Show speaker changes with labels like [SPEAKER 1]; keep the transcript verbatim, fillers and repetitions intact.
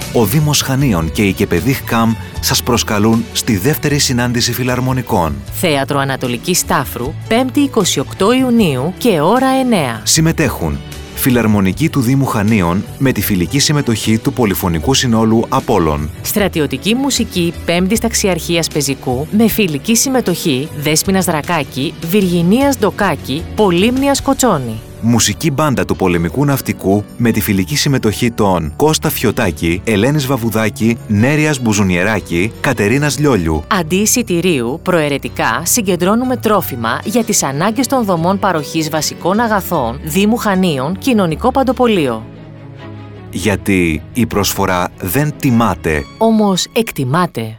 [SPEAKER 1] ο Δήμος Χανίων και η Κεπεδίχ Καμ σας προσκαλούν στη δεύτερη συνάντηση φιλαρμονικών.
[SPEAKER 2] Θέατρο Ανατολική Στάφρου, πέμπτη εικοστή ογδόη Ιουνίου και ώρα εννέα.
[SPEAKER 1] Συμμετέχουν Φιλαρμονική του Δήμου Χανίων με τη φιλική συμμετοχή του Πολυφωνικού Συνόλου Απόλλων.
[SPEAKER 2] Στρατιωτική μουσική πέμπτης Ταξιαρχίας Πεζικού με φιλική συμμετοχή Δέσποινας Δρακάκη, Βιργινίας Ντοκάκη, Πολύμνιας Κοτσόνη.
[SPEAKER 1] Μουσική μπάντα του Πολεμικού Ναυτικού με τη φιλική συμμετοχή των Κώστα Φιωτάκη, Ελένης Βαβουδάκη, Νέριας Μπουζουνιεράκη, Κατερίνας Λιόλιου.
[SPEAKER 2] Αντί εισιτηρίου, προαιρετικά συγκεντρώνουμε τρόφιμα για τις ανάγκες των δομών παροχής βασικών αγαθών Δήμου Χανίων Κοινωνικό Παντοπολείο.
[SPEAKER 1] Γιατί η προσφορά δεν τιμάται,
[SPEAKER 2] όμως εκτιμάται.